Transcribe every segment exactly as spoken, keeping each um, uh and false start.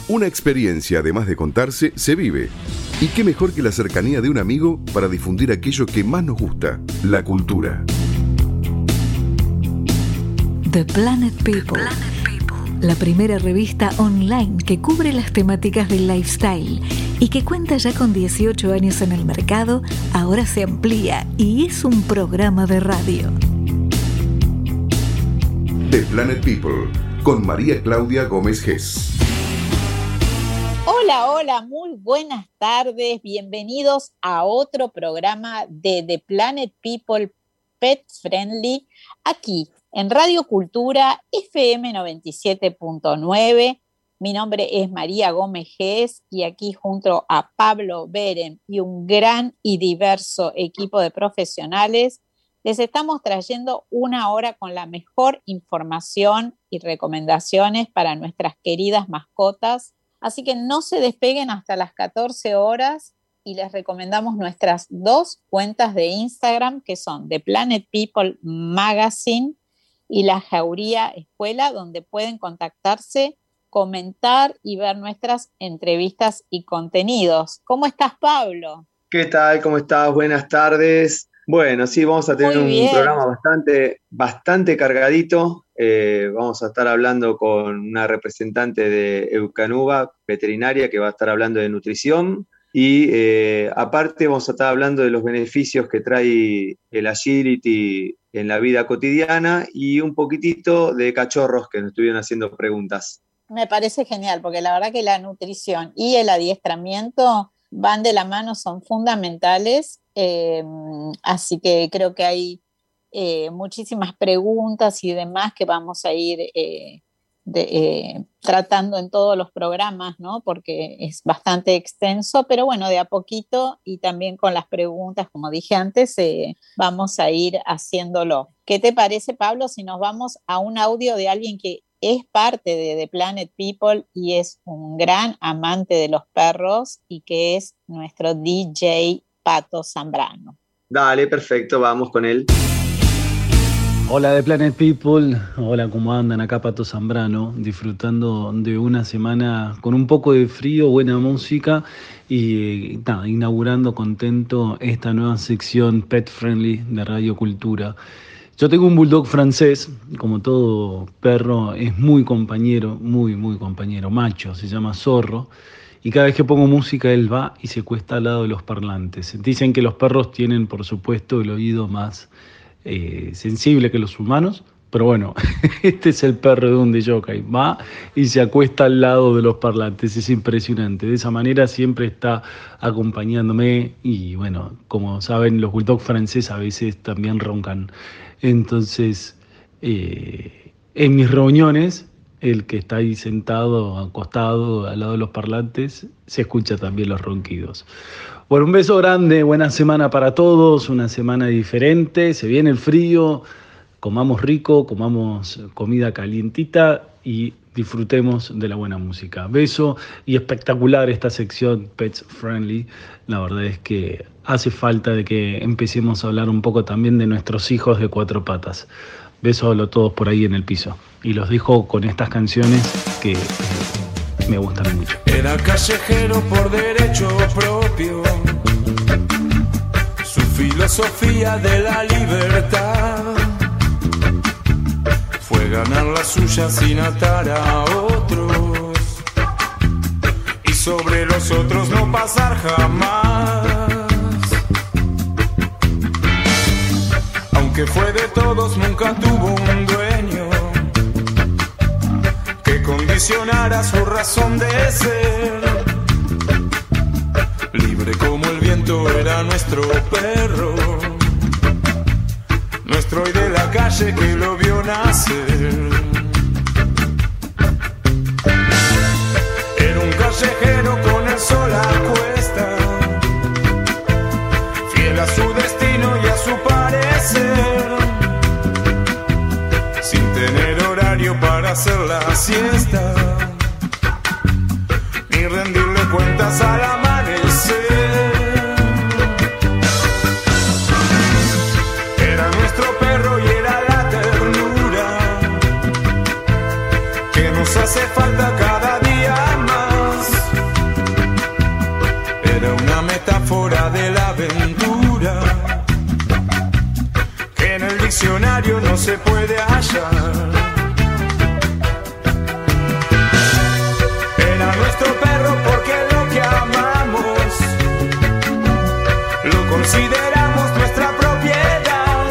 Una experiencia, además de contarse, se vive. Y qué mejor que la cercanía de un amigo para difundir aquello que más nos gusta, la cultura. The Planet People, la primera revista online que cubre las temáticas del lifestyle y que cuenta ya con dieciocho años en el mercado, ahora se amplía y es un programa de radio. The Planet People, con María Claudia Gómez Gess. Hola, hola, muy buenas tardes. Bienvenidos a otro programa de The Planet People Pet Friendly, aquí en Radio Cultura F M noventa y siete punto nueve. Mi nombre es María Gómez Gess y aquí junto a Pablo Beren y un gran y diverso equipo de profesionales les estamos trayendo una hora con la mejor información y recomendaciones para nuestras queridas mascotas. Así que no se despeguen hasta las catorce horas y les recomendamos nuestras dos cuentas de Instagram que son The Planet People Magazine y La Jauría Escuela, donde pueden contactarse, comentar y ver nuestras entrevistas y contenidos. ¿Cómo estás, Pablo? ¿Qué tal? ¿Cómo estás? Buenas tardes. Bueno, sí, vamos a tener un programa bastante, bastante cargadito. Eh, vamos a estar hablando con una representante de Eukanuba, veterinaria, que va a estar hablando de nutrición. Y eh, aparte vamos a estar hablando de los beneficios que trae el agility en la vida cotidiana y un poquitito de cachorros que nos estuvieron haciendo preguntas. Me parece genial, porque la verdad que la nutrición y el adiestramiento van de la mano, son fundamentales. Eh, así que creo que hay eh, muchísimas preguntas y demás que vamos a ir eh, de, eh, tratando en todos los programas, ¿no? Porque es bastante extenso, pero bueno, de a poquito y también con las preguntas, como dije antes, eh, vamos a ir haciéndolo. ¿Qué te parece, Pablo, si nos vamos a un audio de alguien que es parte de The Planet People y es un gran amante de los perros y que es nuestro D J Pato Zambrano? Dale, perfecto, vamos con él. Hola The Planet People, hola, ¿cómo andan? Acá Pato Zambrano, disfrutando de una semana con un poco de frío, buena música y nada, inaugurando contento esta nueva sección Pet Friendly de Radio Cultura. Yo tengo un bulldog francés, como todo perro, es muy compañero, muy, muy compañero, macho, se llama Zorro. Y cada vez que pongo música, él va y se cuesta al lado de los parlantes. Dicen que los perros tienen, por supuesto, el oído más eh, sensible que los humanos, pero bueno, este es el perro de un D-Jockey. Va y se acuesta al lado de los parlantes, es impresionante. De esa manera siempre está acompañándome y bueno, como saben, los bulldogs franceses a veces también roncan. Entonces, eh, en mis reuniones, el que está ahí sentado, acostado, al lado de los parlantes, se escucha también los ronquidos. Bueno, un beso grande, buena semana para todos, una semana diferente, se viene el frío, comamos rico, comamos comida calientita y disfrutemos de la buena música. Beso y espectacular esta sección Pets Friendly. La verdad es que hace falta de que empecemos a hablar un poco también de nuestros hijos de cuatro patas. Besos a todos por ahí en el piso. Y los dejo con estas canciones que eh, me gustan mucho. Era callejero por derecho propio, su filosofía de la libertad fue ganar la suya sin atar a otros y sobre los otros no pasar jamás. Aunque fue de todos, nunca tuvo un dueño que condicionara su razón de ser. Libre como el viento era nuestro perro, nuestro hoy de la calle que lo vio nacer. Era un callejero con el sol a cuesta, fiel a su destino y a su parecer, sin tener horario para hacer la siesta, ni rendirle cuentas al amanecer. Era nuestro perro y era la ternura que nos hace falta cada día más. marchar. Era nuestro perro porque lo que amamos lo consideramos nuestra propiedad.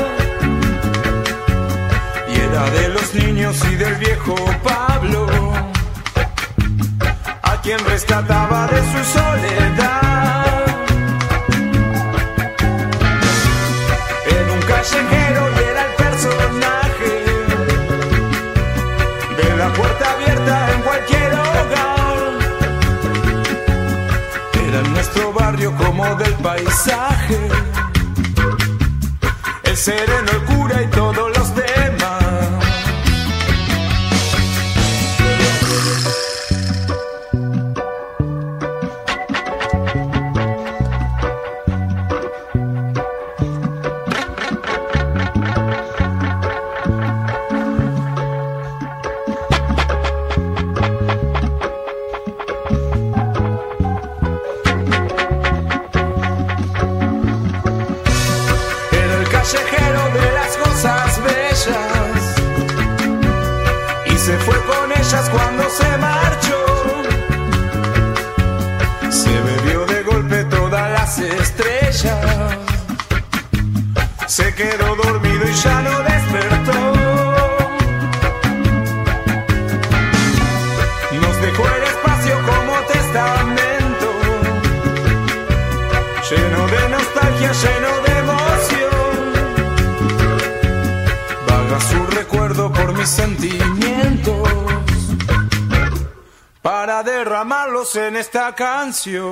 Y era de los niños y del viejo Pablo, a quien rescataba de su soledad. Era un callejero y era el personaje de la puerta abierta en cualquier hogar. Era en nuestro barrio como del paisaje, el sereno, el cura y todos los demás. Cuando se marchó, se bebió de golpe todas las estrellas, se quedó dormido y ya no despertó. Nos dejó el espacio como testamento, lleno de nostalgia, lleno de emoción. Vaga su recuerdo por mis sentimientos, para derramarlos en esta canción.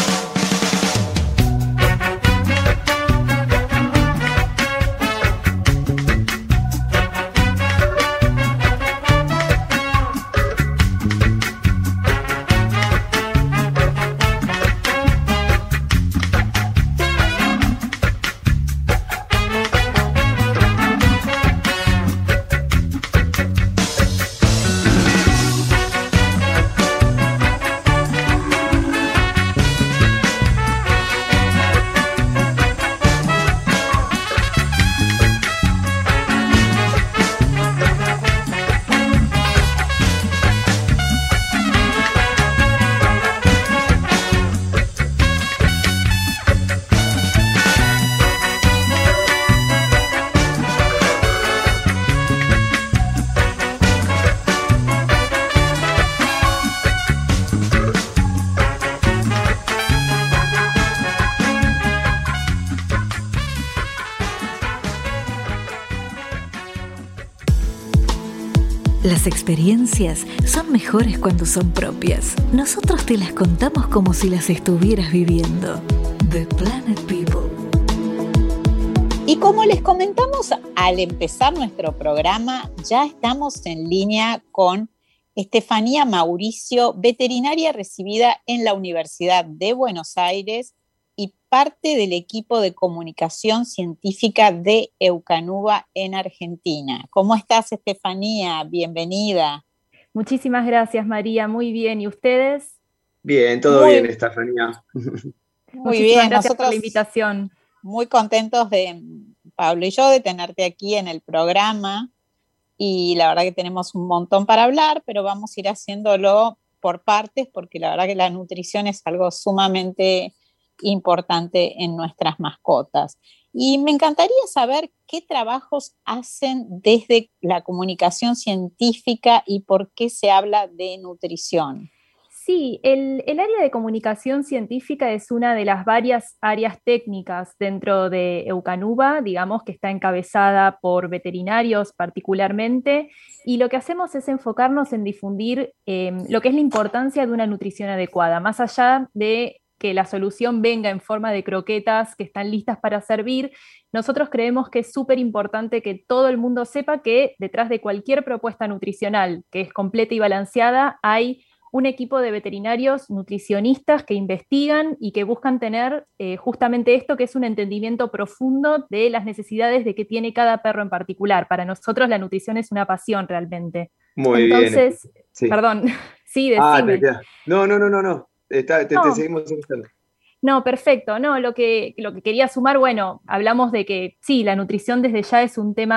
Las experiencias son mejores cuando son propias. Nosotros te las contamos como si las estuvieras viviendo. The Planet People. Y como les comentamos al empezar nuestro programa, ya estamos en línea con Estefanía Mauricio, veterinaria recibida en la Universidad de Buenos Aires y parte del equipo de comunicación científica de Eukanuba en Argentina. ¿Cómo estás, Estefanía? Bienvenida. Muchísimas gracias, María. Muy bien. ¿Y ustedes? Bien, todo muy, bien, Estefanía. Muy bien. Gracias Nosotros por la invitación. Muy contentos de, Pablo y yo, de tenerte aquí en el programa. Y la verdad que tenemos un montón para hablar, pero vamos a ir haciéndolo por partes, porque la verdad que la nutrición es algo sumamente importante en nuestras mascotas. Y me encantaría saber qué trabajos hacen desde la comunicación científica y por qué se habla de nutrición. Sí, el, el área de comunicación científica es una de las varias áreas técnicas dentro de Eukanuba, digamos que está encabezada por veterinarios particularmente, y lo que hacemos es enfocarnos en difundir eh, lo que es la importancia de una nutrición adecuada, más allá de que la solución venga en forma de croquetas que están listas para servir. Nosotros creemos que es súper importante que todo el mundo sepa que detrás de cualquier propuesta nutricional que es completa y balanceada hay un equipo de veterinarios nutricionistas que investigan y que buscan tener eh, justamente esto, que es un entendimiento profundo de las necesidades de que tiene cada perro en particular. Para nosotros la nutrición es una pasión realmente. Muy Entonces, bien. Entonces, sí. Perdón, sí, decime. Ah, te, te, no, no, no, no, no. Está, te, no. te seguimos escuchando. No, perfecto. No, lo que, lo que quería sumar, bueno, hablamos de que sí, la nutrición desde ya es un tema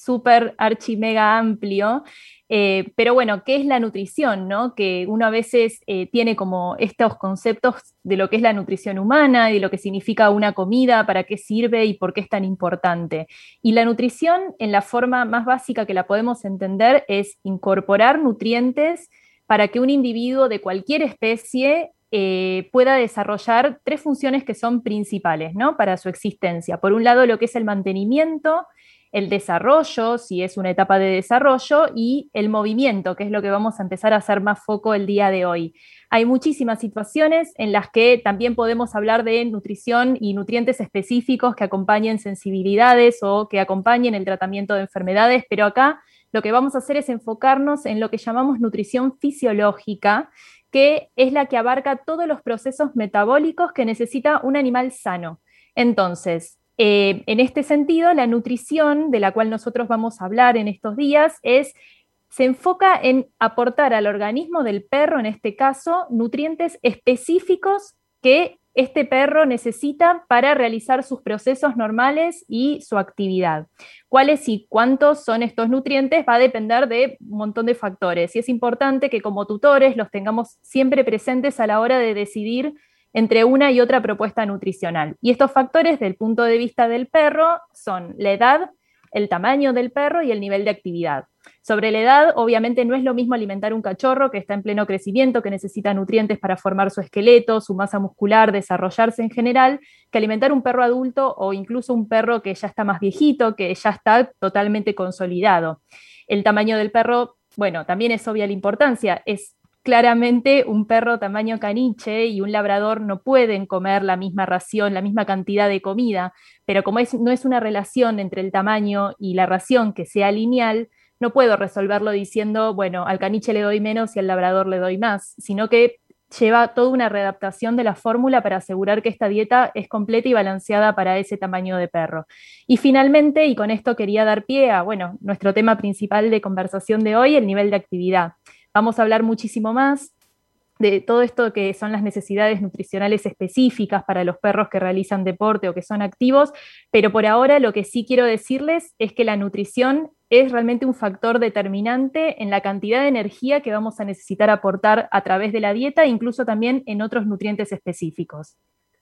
súper archi mega amplio. Eh, pero bueno, ¿qué es la nutrición, no? Que uno a veces eh, tiene como estos conceptos de lo que es la nutrición humana, y de lo que significa una comida, para qué sirve y por qué es tan importante. Y la nutrición, en la forma más básica que la podemos entender, es incorporar nutrientes para que un individuo de cualquier especie eh, pueda desarrollar tres funciones que son principales, ¿no? Para su existencia. Por un lado, lo que es el mantenimiento, el desarrollo, si es una etapa de desarrollo, y el movimiento, que es lo que vamos a empezar a hacer más foco el día de hoy. Hay muchísimas situaciones en las que también podemos hablar de nutrición y nutrientes específicos que acompañen sensibilidades o que acompañen el tratamiento de enfermedades, pero acá lo que vamos a hacer es enfocarnos en lo que llamamos nutrición fisiológica, que es la que abarca todos los procesos metabólicos que necesita un animal sano. Entonces, Eh, en este sentido, la nutrición de la cual nosotros vamos a hablar en estos días es, se enfoca en aportar al organismo del perro, en este caso, nutrientes específicos que este perro necesita para realizar sus procesos normales y su actividad. ¿Cuáles y cuántos son estos nutrientes? Va a depender de un montón de factores, y es importante que como tutores los tengamos siempre presentes a la hora de decidir entre una y otra propuesta nutricional. Y estos factores, desde el punto de vista del perro, son la edad, el tamaño del perro y el nivel de actividad. Sobre la edad, obviamente no es lo mismo alimentar un cachorro que está en pleno crecimiento, que necesita nutrientes para formar su esqueleto, su masa muscular, desarrollarse en general, que alimentar un perro adulto o incluso un perro que ya está más viejito, que ya está totalmente consolidado. El tamaño del perro, bueno, también es obvia la importancia, es claramente un perro tamaño caniche y un labrador no pueden comer la misma ración, la misma cantidad de comida, pero como es, no es una relación entre el tamaño y la ración que sea lineal, no puedo resolverlo diciendo, bueno, al caniche le doy menos y al labrador le doy más, sino que lleva toda una readaptación de la fórmula para asegurar que esta dieta es completa y balanceada para ese tamaño de perro. Y finalmente, y con esto quería dar pie a, bueno, nuestro tema principal de conversación de hoy, el nivel de actividad. Vamos a hablar muchísimo más de todo esto que son las necesidades nutricionales específicas para los perros que realizan deporte o que son activos, pero por ahora lo que sí quiero decirles es que la nutrición es realmente un factor determinante en la cantidad de energía que vamos a necesitar aportar a través de la dieta, incluso también en otros nutrientes específicos.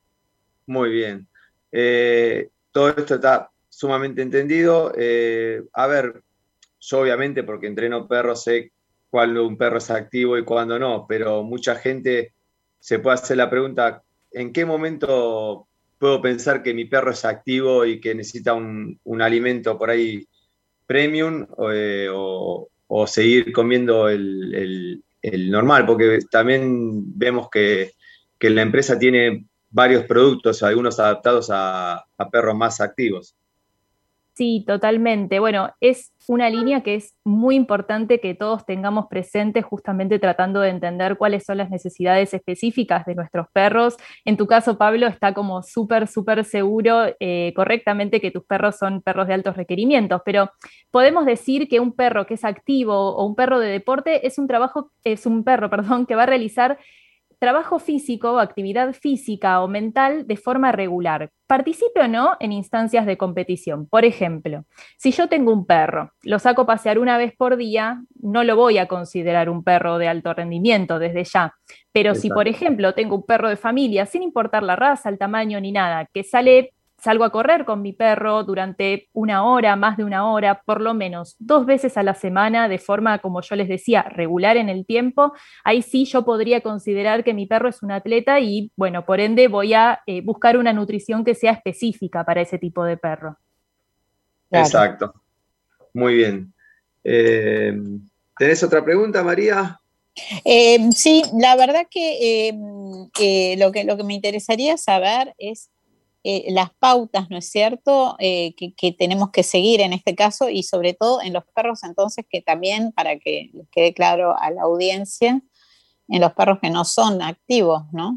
Muy bien. Eh, todo esto está sumamente entendido. Eh, a ver, yo obviamente porque entreno perros sé cuándo un perro es activo y cuándo no, pero mucha gente se puede hacer la pregunta, ¿en qué momento puedo pensar que mi perro es activo y que necesita un, un alimento por ahí premium o, eh, o, o seguir comiendo el, el, el normal? Porque también vemos que, que la empresa tiene varios productos, algunos adaptados a, a perros más activos. Sí, totalmente. Bueno, es una línea que es muy importante que todos tengamos presente, justamente tratando de entender cuáles son las necesidades específicas de nuestros perros. En tu caso, Pablo, está como súper, súper seguro eh, correctamente que tus perros son perros de altos requerimientos, pero podemos decir que un perro que es activo o un perro de deporte es un trabajo, es un perro, perdón, que va a realizar trabajo físico, actividad física o mental de forma regular, participe o no en instancias de competición. Por ejemplo, si yo tengo un perro, lo saco a pasear una vez por día, no lo voy a considerar un perro de alto rendimiento desde ya. Pero Exacto. Si, por ejemplo, tengo un perro de familia, sin importar la raza, el tamaño ni nada, que sale... Salgo a correr con mi perro durante una hora, más de una hora, por lo menos dos veces a la semana, de forma, como yo les decía, regular en el tiempo. Ahí sí yo podría considerar que mi perro es un atleta y, bueno, por ende voy a eh, buscar una nutrición que sea específica para ese tipo de perro. Claro. Exacto. Muy bien. Eh, ¿Tenés otra pregunta, María? Eh, sí, la verdad que, eh, eh, lo que lo que me interesaría saber es Eh, las pautas, ¿no es cierto?, eh, que, que tenemos que seguir en este caso y sobre todo en los perros, entonces, que también, para que les quede claro a la audiencia, en los perros que no son activos, ¿no?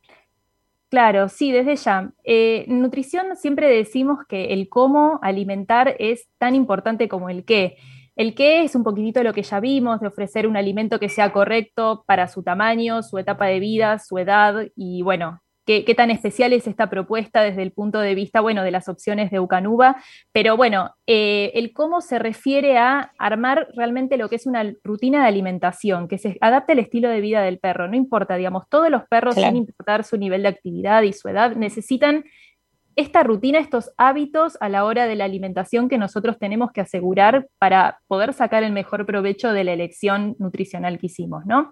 Claro, sí, desde ya. Eh, nutrición siempre decimos que el cómo alimentar es tan importante como el qué. El qué es un poquitito lo que ya vimos, de ofrecer un alimento que sea correcto para su tamaño, su etapa de vida, su edad y, bueno, qué, qué tan especial es esta propuesta desde el punto de vista, bueno, de las opciones de Eukanuba, pero bueno, eh, el cómo se refiere a armar realmente lo que es una rutina de alimentación, que se adapte al estilo de vida del perro, no importa, digamos, todos los perros, claro, sin importar su nivel de actividad y su edad, necesitan esta rutina, estos hábitos a la hora de la alimentación que nosotros tenemos que asegurar para poder sacar el mejor provecho de la elección nutricional que hicimos, ¿no?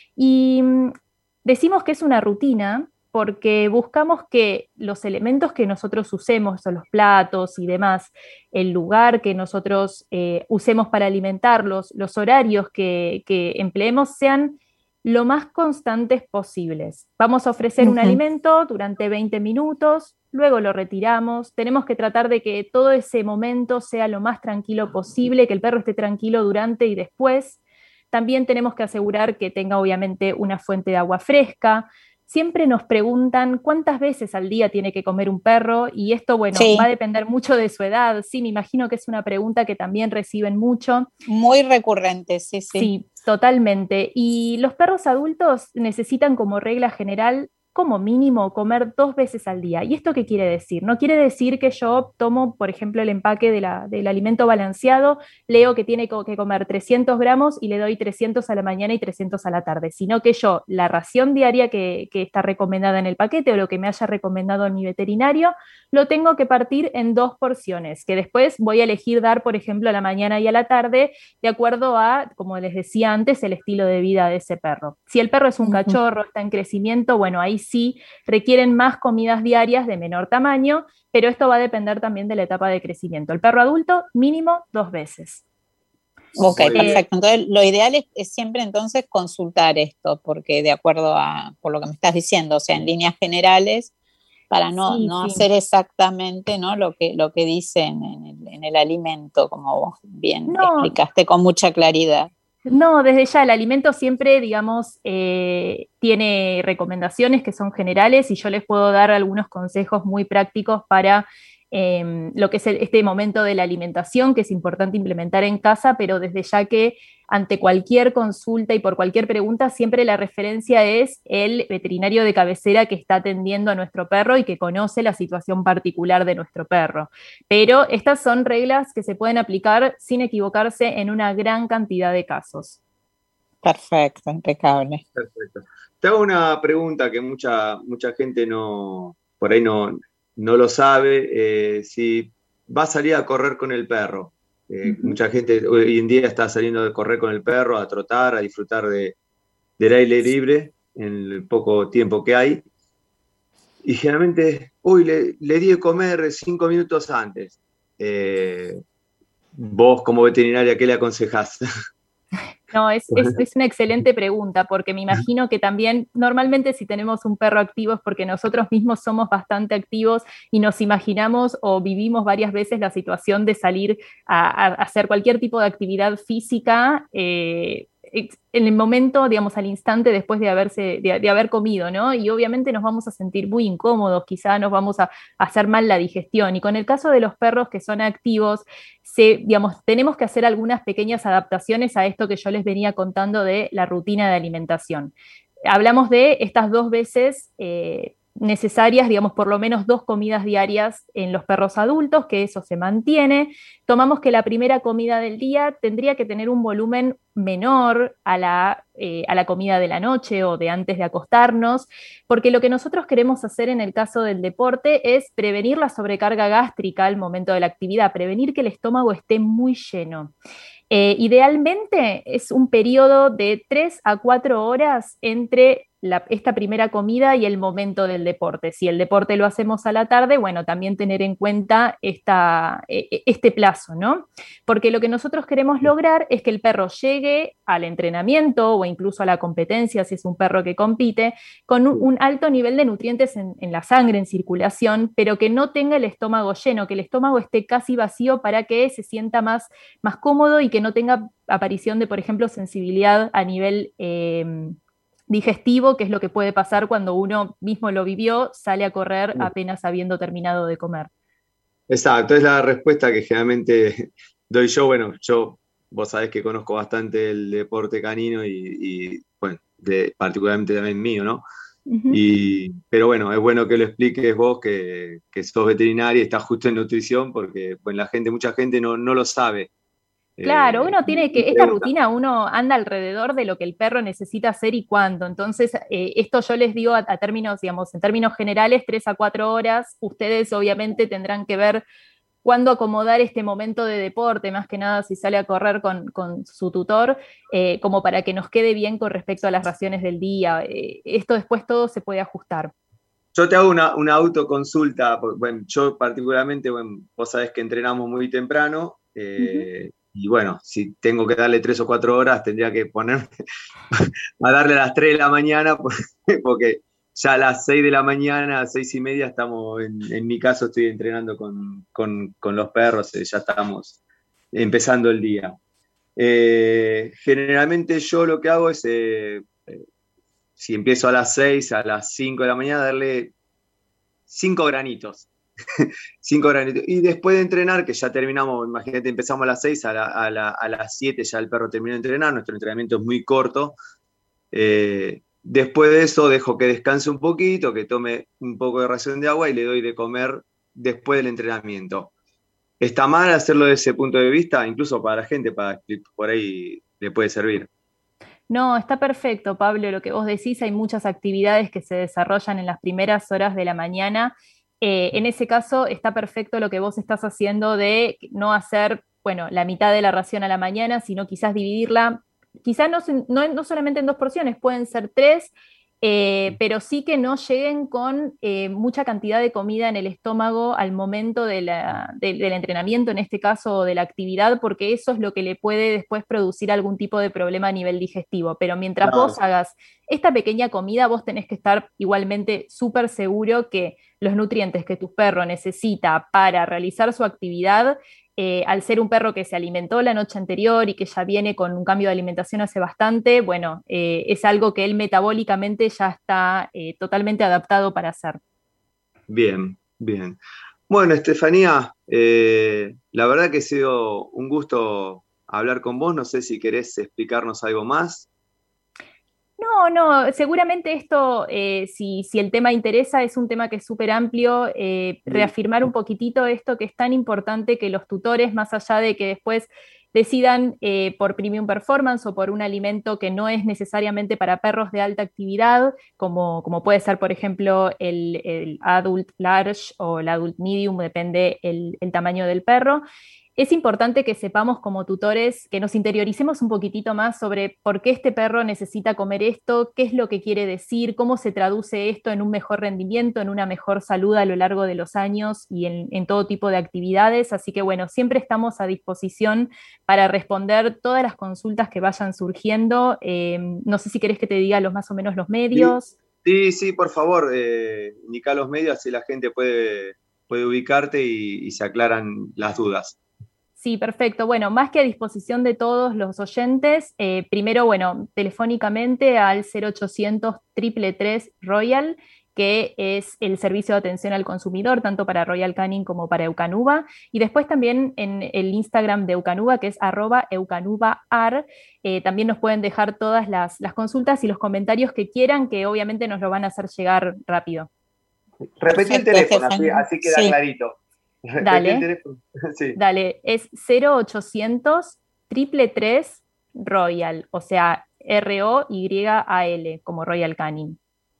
Y decimos que es una rutina porque buscamos que los elementos que nosotros usemos, o los platos y demás, el lugar que nosotros eh, usemos para alimentarlos, los horarios que, que empleemos sean lo más constantes posibles. Vamos a ofrecer uh-huh. un alimento durante veinte minutos, luego lo retiramos, tenemos que tratar de que todo ese momento sea lo más tranquilo posible, que el perro esté tranquilo durante y después. También tenemos que asegurar que tenga obviamente una fuente de agua fresca. Siempre nos preguntan cuántas veces al día tiene que comer un perro, y esto, bueno, sí. va a depender mucho de su edad. Sí, me imagino que es una pregunta que también reciben mucho. Muy recurrente, sí, sí. Sí, totalmente. Y los perros adultos necesitan como regla general, como mínimo, comer dos veces al día. ¿Y esto qué quiere decir? No quiere decir que yo tomo, por ejemplo, el empaque de la, del alimento balanceado, leo que tiene que comer trescientos gramos y le doy trescientos a la mañana y trescientos a la tarde, sino que yo, la ración diaria que, que está recomendada en el paquete o lo que me haya recomendado mi veterinario, lo tengo que partir en dos porciones, que después voy a elegir dar, por ejemplo, a la mañana y a la tarde, de acuerdo a, como les decía antes, el estilo de vida de ese perro. Si el perro es un uh-huh. cachorro, está en crecimiento, bueno, ahí sí requieren más comidas diarias de menor tamaño, pero esto va a depender también de la etapa de crecimiento. El perro adulto, mínimo dos veces. Ok, eh, perfecto. Entonces, lo ideal es, es siempre entonces consultar esto, porque de acuerdo a, por lo que me estás diciendo, o sea, en líneas generales, para no, sí, no sí. hacer exactamente, ¿no? lo que, lo que dicen en el, en el alimento, como vos bien no. explicaste con mucha claridad. No, desde ya el alimento siempre, digamos, eh, tiene recomendaciones que son generales, y yo les puedo dar algunos consejos muy prácticos para eh, lo que es el, este momento de la alimentación, que es importante implementar en casa, pero desde ya que ante cualquier consulta y por cualquier pregunta siempre la referencia es el veterinario de cabecera que está atendiendo a nuestro perro y que conoce la situación particular de nuestro perro. Pero estas son reglas que se pueden aplicar sin equivocarse en una gran cantidad de casos. Perfecto, impecable. Perfecto. Te hago una pregunta que mucha, mucha gente no, por ahí no, no lo sabe. Eh, si va a salir a correr con el perro, Eh, uh-huh. mucha gente hoy en día está saliendo de correr con el perro, a trotar, a disfrutar de, del aire libre en el poco tiempo que hay. Y generalmente, uy, le, le di de comer cinco minutos antes. Eh, vos, como veterinaria, ¿qué le aconsejás? No, es, es, es una excelente pregunta, porque me imagino que también normalmente si tenemos un perro activo es porque nosotros mismos somos bastante activos y nos imaginamos o vivimos varias veces la situación de salir a, a hacer cualquier tipo de actividad física eh, en el momento, digamos, al instante después de, haberse, de, de haber comido, ¿no? Y obviamente nos vamos a sentir muy incómodos, quizá nos vamos a, a hacer mal la digestión. Y con el caso de los perros que son activos, se, digamos, tenemos que hacer algunas pequeñas adaptaciones a esto que yo les venía contando de la rutina de alimentación. Hablamos de estas dos veces eh, necesarias, digamos, por lo menos dos comidas diarias en los perros adultos, que eso se mantiene. Tomamos que la primera comida del día tendría que tener un volumen menor a la, eh, a la comida de la noche o de antes de acostarnos, porque lo que nosotros queremos hacer en el caso del deporte es prevenir la sobrecarga gástrica al momento de la actividad, prevenir que el estómago esté muy lleno. Eh, idealmente es un periodo de tres a cuatro horas entre la, esta primera comida y el momento del deporte. Si el deporte lo hacemos a la tarde, bueno, también tener en cuenta esta, este plazo, ¿no? Porque lo que nosotros queremos lograr es que el perro llegue al entrenamiento o incluso a la competencia, si es un perro que compite, con un, un alto nivel de nutrientes en, en la sangre, en circulación, pero que no tenga el estómago lleno, que el estómago esté casi vacío para que se sienta más, más cómodo y que no tenga aparición de, por ejemplo, sensibilidad a nivel eh, digestivo, que es lo que puede pasar cuando uno mismo lo vivió, sale a correr apenas habiendo terminado de comer. Exacto, es la respuesta que generalmente doy yo. Bueno, yo, vos sabés que conozco bastante el deporte canino y, y bueno, de, particularmente también mío, ¿no? Uh-huh. Y, pero bueno, es bueno que lo expliques vos, que, que sos veterinaria y estás justo en nutrición, porque pues, la gente, mucha gente no, no lo sabe. Claro, uno tiene que, esta rutina uno anda alrededor de lo que el perro necesita hacer y cuándo. Entonces, eh, esto yo les digo a, a términos, digamos, en términos generales, tres a cuatro horas. Ustedes obviamente tendrán que ver cuándo acomodar este momento de deporte, más que nada si sale a correr con, con su tutor, eh, como para que nos quede bien con respecto a las raciones del día. Eh, esto después todo se puede ajustar. Yo te hago una, una autoconsulta, porque, bueno, yo particularmente, bueno, vos sabés que entrenamos muy temprano, eh, uh-huh. Y bueno, si tengo que darle tres o cuatro horas, tendría que ponerme a darle a las tres de la mañana, porque ya a las seis de la mañana, a seis y media, estamos, en, en mi caso estoy entrenando con, con, con los perros, ya estamos empezando el día. Eh, generalmente yo lo que hago es, eh, eh, si empiezo a las seis, a las cinco de la mañana, darle cinco granitos. Cinco granitos. Y después de entrenar, que ya terminamos, imagínate, empezamos a las seis, a, la, a, la, a las siete ya el perro terminó de entrenar, nuestro entrenamiento es muy corto. Eh, después de eso dejo que descanse un poquito, que tome un poco de ración de agua y le doy de comer después del entrenamiento. ¿Está mal hacerlo desde ese punto de vista? Incluso para la gente, para por ahí le puede servir. No, está perfecto, Pablo, lo que vos decís, hay muchas actividades que se desarrollan en las primeras horas de la mañana. Eh, en ese caso está perfecto lo que vos estás haciendo de no hacer, bueno, la mitad de la ración a la mañana, sino quizás dividirla, quizás no, no, no solamente en dos porciones, pueden ser tres, eh, pero sí que no lleguen con eh, mucha cantidad de comida en el estómago al momento de la, de, del entrenamiento, en este caso, o de la actividad, porque eso es lo que le puede después producir algún tipo de problema a nivel digestivo. Pero mientras claro. vos hagas esta pequeña comida, vos tenés que estar igualmente súper seguro que los nutrientes que tu perro necesita para realizar su actividad, eh, al ser un perro que se alimentó la noche anterior y que ya viene con un cambio de alimentación hace bastante, bueno, eh, es algo que él metabólicamente ya está eh, totalmente adaptado para hacer. Bien, bien. Bueno, Estefanía, eh, la verdad que ha sido un gusto hablar con vos. No sé si querés explicarnos algo más. No, no, seguramente esto, eh, si, si el tema interesa, es un tema que es súper amplio, eh, reafirmar un poquitito esto que es tan importante que los tutores, más allá de que después decidan eh, por premium performance o por un alimento que no es necesariamente para perros de alta actividad, como, como puede ser, por ejemplo, el, el adult large o el adult medium, depende el, el tamaño del perro. Es importante que sepamos como tutores, que nos interioricemos un poquitito más sobre por qué este perro necesita comer esto, qué es lo que quiere decir, cómo se traduce esto en un mejor rendimiento, en una mejor salud a lo largo de los años y en, en todo tipo de actividades. Así que bueno, siempre estamos a disposición para responder todas las consultas que vayan surgiendo. Eh, no sé si querés que te diga los más o menos los medios. Sí, sí, sí, por favor, eh, indica los medios, así la gente puede, puede ubicarte y, y se aclaran las dudas. Sí, perfecto. Bueno, más que a disposición de todos los oyentes, eh, primero, bueno, telefónicamente al cero ochocientos, tres tres tres, Royal, que es el servicio de atención al consumidor, tanto para Royal Canin como para Eukanuba, y después también en el Instagram de Eukanuba, que es arroba eukanubaar, eh, también nos pueden dejar todas las, las consultas y los comentarios que quieran, que obviamente nos lo van a hacer llegar rápido. Repetí el teléfono, así, así queda sí. clarito. Dale, sí. Dale, es cero ochocientos, tres tres tres, Royal, o sea, R O Y A L, como Royal Canin.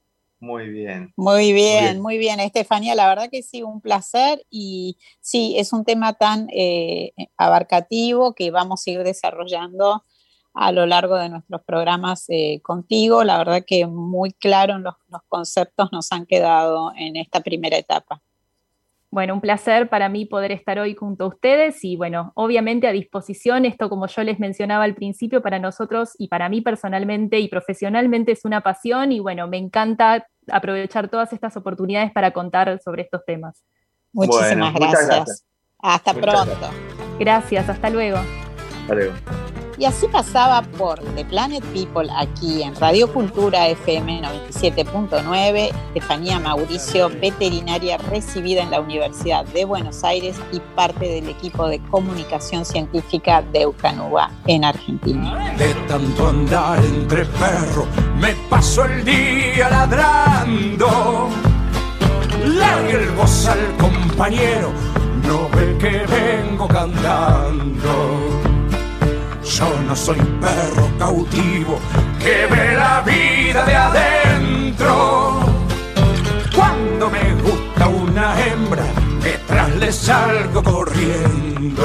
Muy bien. Muy bien, muy bien, muy bien, Estefanía, la verdad que sí, un placer, y sí, es un tema tan eh, abarcativo que vamos a ir desarrollando a lo largo de nuestros programas eh, contigo. La verdad que muy claro los, los conceptos nos han quedado en esta primera etapa. Bueno, un placer para mí poder estar hoy junto a ustedes y bueno, obviamente a disposición, esto como yo les mencionaba al principio, para nosotros y para mí personalmente y profesionalmente es una pasión y bueno, me encanta aprovechar todas estas oportunidades para contar sobre estos temas. Muchísimas bueno, gracias. gracias. Hasta muchas pronto. Gracias. gracias, hasta luego. Hasta luego. Y así pasaba por The Planet People aquí en Radio Cultura F M noventa y siete punto nueve, Estefanía Mauricio, veterinaria recibida en la Universidad de Buenos Aires y parte del equipo de comunicación científica de Eukanuba en Argentina. De tanto andar entre perros, me paso el día ladrando. Largue el bozal, compañero, no ve que vengo cantando. Yo no soy perro cautivo que ve la vida de adentro. Cuando me gusta una hembra, detrás le salgo corriendo.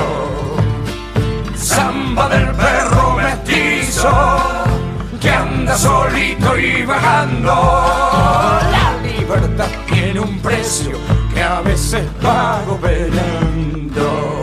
Samba del perro mestizo que anda solito y vagando. La libertad tiene un precio que a veces pago velando.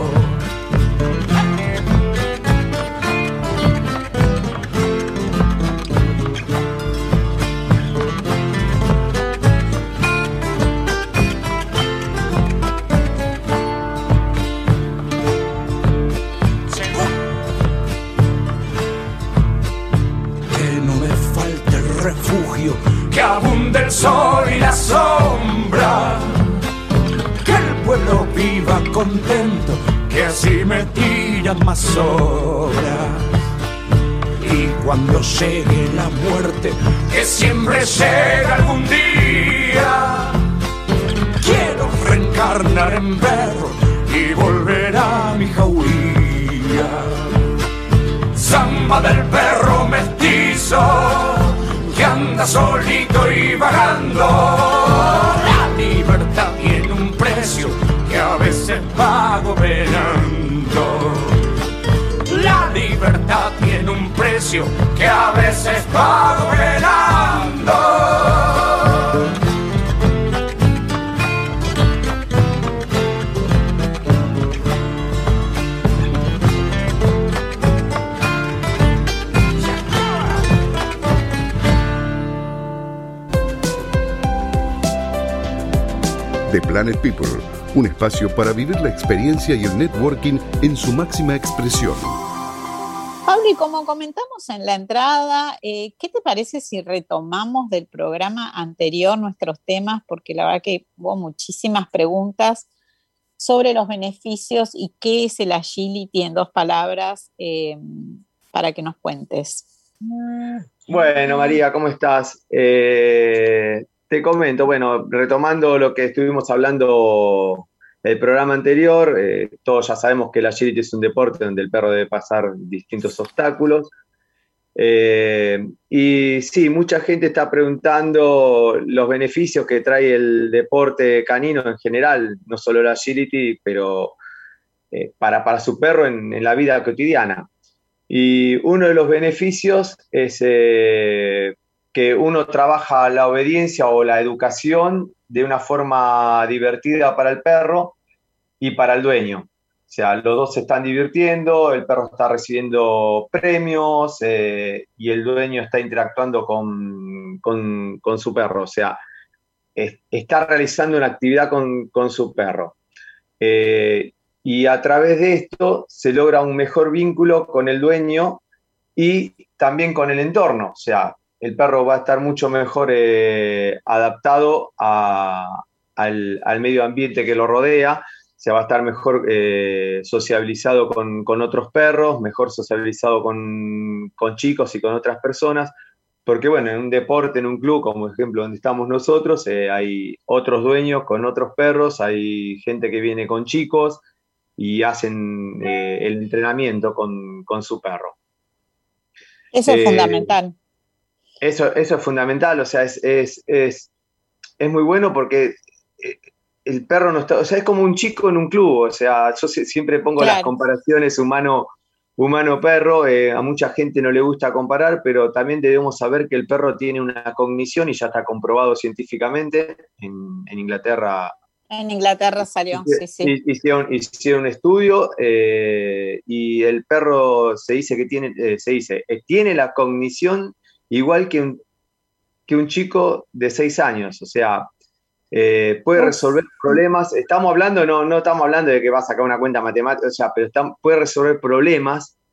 Que abunde el sol y la sombra, que el pueblo viva contento, que así me tiran más sobra. Y cuando llegue la muerte, que siempre llega algún día, quiero reencarnar en perro y volver a mi jauría. Samba del perro mestizo que anda solito y vagando. La libertad tiene un precio que a veces pago penando. La libertad tiene un precio que a veces pago penando. The Planet People, un espacio para vivir la experiencia y el networking en su máxima expresión. Pablo, y como comentamos en la entrada, eh, ¿qué te parece si retomamos del programa anterior nuestros temas? Porque la verdad que hubo muchísimas preguntas sobre los beneficios y qué es el agility en dos palabras, eh, para que nos cuentes. Bueno, María, ¿cómo estás? Eh... Te comento, bueno, retomando lo que estuvimos hablando el programa anterior, eh, todos ya sabemos que el agility es un deporte donde el perro debe pasar distintos obstáculos. Eh, y sí, mucha gente está preguntando los beneficios que trae el deporte canino en general, no solo el agility, pero eh, para, para su perro en, en la vida cotidiana. Y uno de los beneficios es Eh, que uno trabaja la obediencia o la educación de una forma divertida para el perro y para el dueño. O sea, los dos se están divirtiendo, el perro está recibiendo premios eh, y el dueño está interactuando con, con, con su perro. O sea, es, está realizando una actividad con, con su perro. Eh, y a través de esto se logra un mejor vínculo con el dueño y también con el entorno. O sea, el perro va a estar mucho mejor eh, adaptado a, al, al medio ambiente que lo rodea, se va a estar mejor eh, sociabilizado con, con otros perros, mejor sociabilizado con, con chicos y con otras personas, porque bueno, en un deporte, en un club, como ejemplo donde estamos nosotros, eh, hay otros dueños con otros perros, hay gente que viene con chicos y hacen eh, el entrenamiento con, con su perro. Eso es eh, fundamental. Eso, eso es fundamental, o sea, es, es, es, es muy bueno porque el perro no está, o sea, es como un chico en un club, o sea, yo siempre pongo claro. las comparaciones humano, humano-perro, eh, a mucha gente no le gusta comparar, pero también debemos saber que el perro tiene una cognición y ya está comprobado científicamente, en, en Inglaterra. En Inglaterra salió, sí, sí. Hicieron, hicieron un estudio eh, y el perro se dice que tiene, eh, se dice, eh, tiene la cognición igual que un, que un chico de seis años, o sea, eh, puede resolver problemas, estamos hablando, no, no estamos hablando de que va a sacar una cuenta matemática, o sea, pero está, puede resolver problemas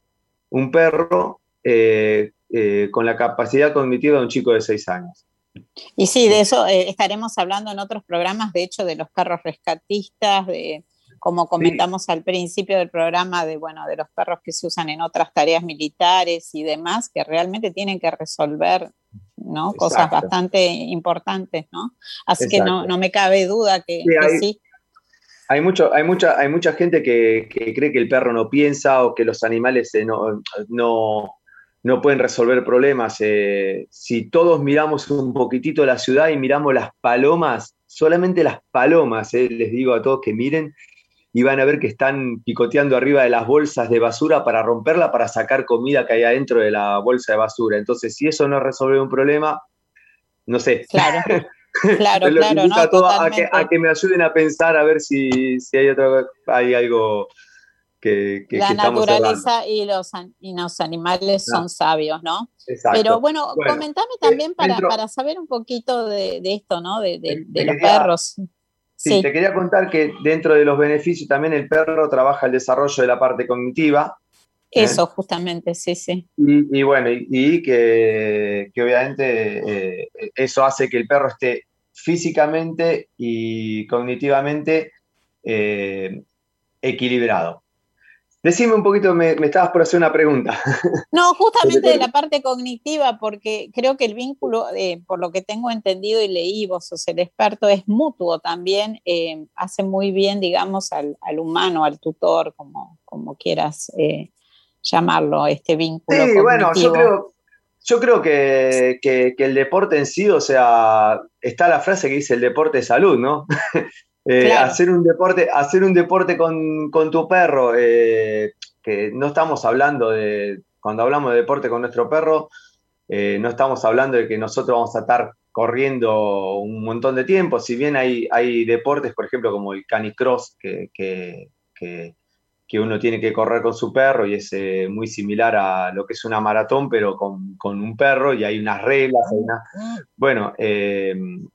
un perro eh, eh, con la capacidad cognitiva de un chico de seis años. Y sí, de eso eh, estaremos hablando en otros programas, de hecho, de los perros rescatistas, de como comentamos sí. al principio del programa, de, bueno, de los perros que se usan en otras tareas militares y demás, que realmente tienen que resolver, ¿no? Cosas bastante importantes, ¿no? Así Exacto. que no, no me cabe duda que sí. Que hay, sí. Hay, mucho, hay, mucha, hay mucha gente que, que cree que el perro no piensa o que los animales eh, no, no, no pueden resolver problemas. Eh, si todos miramos un poquitito la ciudad y miramos las palomas, solamente las palomas, eh, les digo a todos que miren, y van a ver que están picoteando arriba de las bolsas de basura para romperla, para sacar comida que hay adentro de la bolsa de basura. Entonces, si eso no resuelve un problema, no sé. Claro, claro, Los claro. invito No, a todos a que, a que me ayuden a pensar a ver si, si hay, otro, hay algo que, que La que estamos naturaleza y los, y los animales no. son sabios, ¿no? Exacto. Pero bueno, bueno comentame también para, dentro, para saber un poquito de, de esto, ¿no? De, de, de los quería, perros. Sí, sí, te quería contar que dentro de los beneficios también el perro trabaja el desarrollo de la parte cognitiva. Eso, ¿eh? Justamente, sí, sí. Y, y bueno, y, y que, que obviamente eh, eso hace que el perro esté físicamente y cognitivamente eh, equilibrado. Decime un poquito, me, me estabas por hacer una pregunta. No, justamente de la parte cognitiva, porque creo que el vínculo, eh, por lo que tengo entendido y leí, vos sos el experto, es mutuo también, eh, hace muy bien, digamos, al, al humano, al tutor, como, como quieras eh, llamarlo, este vínculo sí, cognitivo. Bueno, yo creo, yo creo que, que, que el deporte en sí, o sea, está la frase que dice el deporte es salud, ¿no? Eh, claro. hacer un deporte, hacer un deporte con, con tu perro, eh, que no estamos hablando de, cuando hablamos de deporte con nuestro perro, eh, no estamos hablando de que nosotros vamos a estar corriendo un montón de tiempo, si bien hay, hay deportes, por ejemplo, como el canicross, que, que, que, que uno tiene que correr con su perro y es eh, muy similar a lo que es una maratón, pero con, con un perro, y hay unas reglas, hay una, bueno, eh,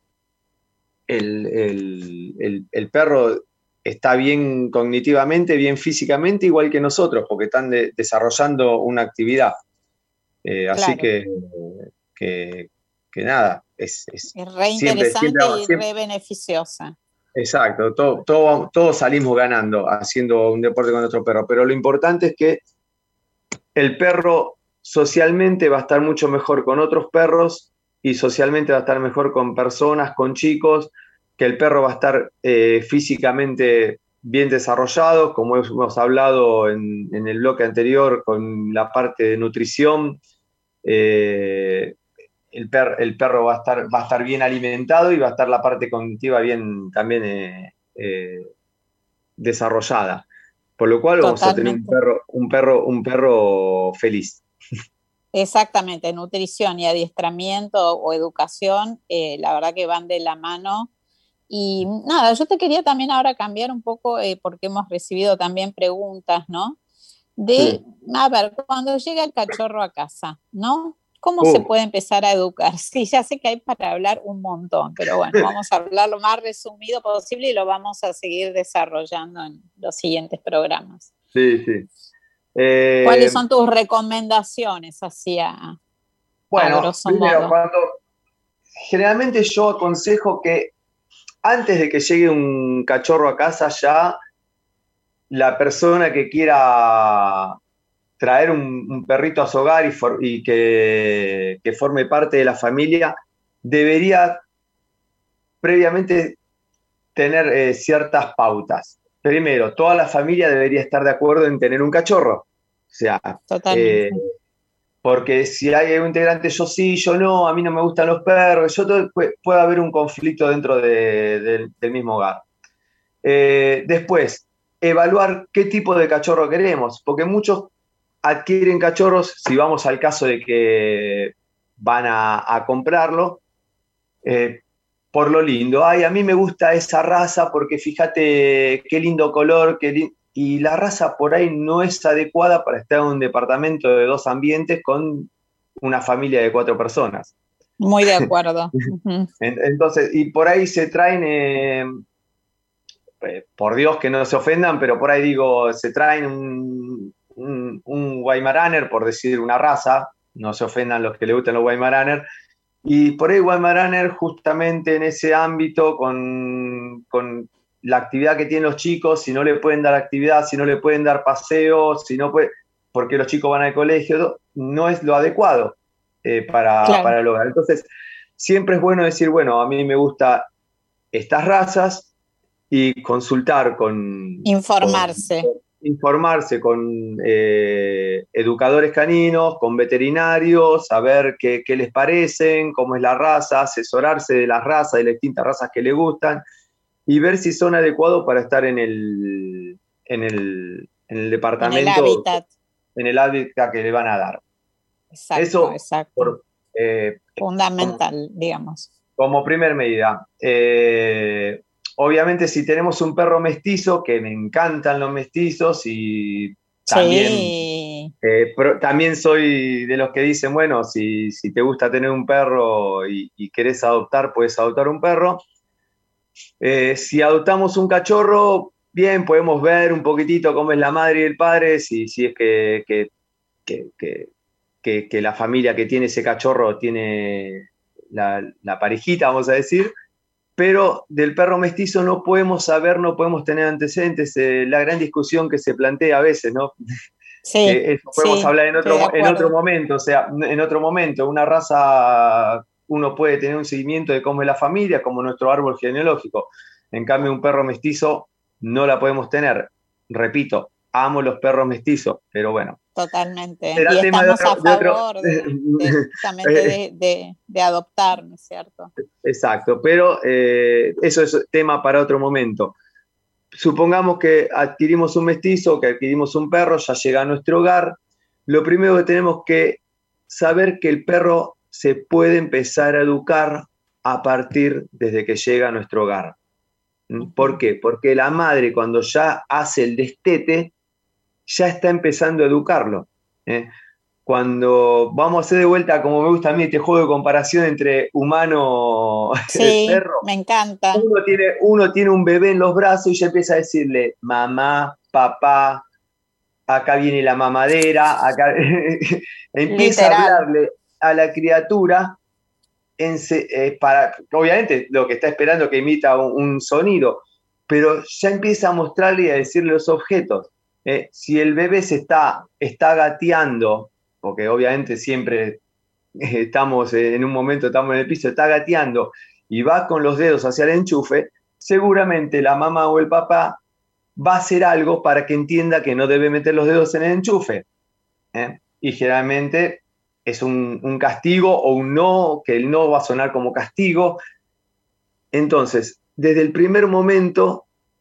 El, el, el, el perro está bien cognitivamente, bien físicamente, igual que nosotros, porque están de, desarrollando una actividad. Eh, claro. Así que, que, que nada, es, es, es re interesante siempre, siempre, y siempre, re beneficiosa. Exacto, todo, todo, todos salimos ganando haciendo un deporte con nuestro perro, pero lo importante es que el perro socialmente va a estar mucho mejor con otros perros y socialmente va a estar mejor con personas, con chicos, que el perro va a estar eh, físicamente bien desarrollado, como hemos hablado en, en el bloque anterior con la parte de nutrición. Eh, el, per, el perro va a, estar, va a estar bien alimentado y va a estar la parte cognitiva bien también eh, eh, desarrollada. Por lo cual vamos Totalmente. a tener un perro, un perro, un perro feliz. Exactamente, nutrición y adiestramiento o educación, eh, la verdad que van de la mano. Y nada, yo te quería también ahora cambiar un poco, eh, porque hemos recibido también preguntas, ¿no? De, sí. a ver, cuando llega el cachorro a casa, ¿no? ¿Cómo uh. se puede empezar a educar? Sí, ya sé que hay para hablar un montón, pero bueno, vamos a hablar lo más resumido posible y lo vamos a seguir desarrollando en los siguientes programas. Sí, sí. Eh, ¿Cuáles son tus recomendaciones hacia bueno, primero, cuando, generalmente yo aconsejo que antes de que llegue un cachorro a casa, ya la persona que quiera traer un, un perrito a su hogar y, for, y que, que forme parte de la familia, debería previamente tener eh, ciertas pautas. Primero, toda la familia debería estar de acuerdo en tener un cachorro. O sea, eh, porque si hay un integrante, yo sí, yo no, a mí no me gustan los perros, yo todo, puede, puede haber un conflicto dentro de, de, del mismo hogar. Eh, después, evaluar qué tipo de cachorro queremos, porque muchos adquieren cachorros, si vamos al caso de que van a, a comprarlo, eh, por lo lindo. Ay, a mí me gusta esa raza porque fíjate qué lindo color, qué li- y la raza por ahí no es adecuada para estar en un departamento de dos ambientes con una familia de cuatro personas. Muy de acuerdo. Uh-huh. Entonces, y por ahí se traen, eh, eh, por Dios que no se ofendan, pero por ahí digo, se traen un, un, un Weimaraner, por decir una raza, no se ofendan los que le gustan los Weimaraner, y por ahí Weimaraner justamente en ese ámbito, con, con la actividad que tienen los chicos, si no le pueden dar actividad, si no le pueden dar paseos, si no puede, porque los chicos van al colegio, no es lo adecuado eh, para, Claro. para el hogar. Entonces, siempre es bueno decir, bueno, a mí me gustan estas razas y consultar con... Informarse. con- informarse con eh, educadores caninos, con veterinarios, saber qué, qué les parecen, cómo es la raza, asesorarse de las razas, de las distintas razas que le gustan, y ver si son adecuados para estar en el, en el, en el En el departamento, hábitat. en el hábitat que le van a dar. Exacto, Eso exacto. por, eh, Fundamental, digamos. como primer medida. Eh, obviamente si tenemos un perro mestizo, que me encantan los mestizos y también, Sí. eh, pero también soy de los que dicen, bueno, si, si te gusta tener un perro y, y querés adoptar, puedes adoptar un perro. Eh, si adoptamos un cachorro, bien, podemos ver un poquitito cómo es la madre y el padre, si, si es que, que, que, que, que, que la familia que tiene ese cachorro tiene la, la parejita, vamos a decir. Pero del perro mestizo no podemos saber, no podemos tener antecedentes. Eh, la gran discusión que se plantea a veces, ¿no? Sí, Que eso podemos sí, hablar en estoy de otro, en otro acuerdo. momento. O sea, en otro momento, una raza, uno puede tener un seguimiento de cómo es la familia, como nuestro árbol genealógico. En cambio, un perro mestizo no la podemos tener. Repito, amo los perros mestizos, pero bueno. Totalmente. Será Y tema de estamos otro- a de otro- favor de, de justamente de, de- de adoptar, ¿no es cierto? Exacto, pero eh, eso es tema para otro momento. Supongamos que adquirimos un mestizo, que adquirimos un perro, ya llega a nuestro hogar. Lo primero que tenemos que saber que el perro se puede empezar a educar a partir desde que llega a nuestro hogar. ¿Por qué? Porque la madre, cuando ya hace el destete, ya está empezando a educarlo. ¿eh? Cuando vamos a hacer de vuelta, como me gusta a mí, este juego de comparación entre humano y Sí, perro, me encanta. uno tiene, uno tiene un bebé en los brazos y ya empieza a decirle mamá, papá, acá viene la mamadera, acá empieza Literal. a hablarle a la criatura en se- eh, para, obviamente lo que está esperando que emita un, un sonido, pero ya empieza a mostrarle y a decirle los objetos. Eh, si el bebé se está, está gateando, porque obviamente siempre eh, estamos eh, en un momento, estamos en el piso, está gateando y va con los dedos hacia el enchufe, seguramente la mamá o el papá va a hacer algo para que entienda que no debe meter los dedos en el enchufe. ¿eh? Y generalmente es un, un castigo o un no, que el no va a sonar como castigo. Entonces, desde el primer momento,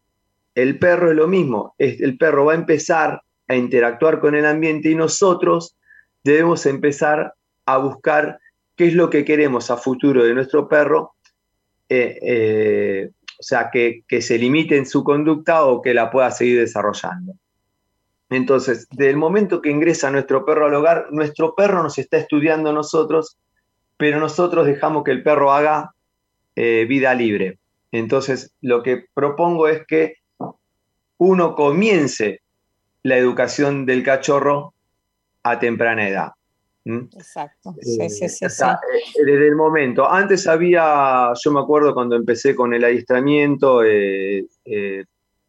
el perro es lo mismo. El perro va a empezar a interactuar con el ambiente y nosotros debemos empezar a buscar qué es lo que queremos a futuro de nuestro perro, eh, eh, o sea, que, que se limite en su conducta o que la pueda seguir desarrollando. Entonces, desde el momento que ingresa nuestro perro al hogar, nuestro perro nos está estudiando a nosotros, pero nosotros dejamos que el perro haga eh, vida libre. Entonces, lo que propongo es que uno comience la educación del cachorro a temprana edad. ¿Mm? Exacto. Sí, sí, sí, o sea, sí. eh, desde el momento. Antes había, yo me acuerdo cuando empecé con el adiestramiento, eh, eh,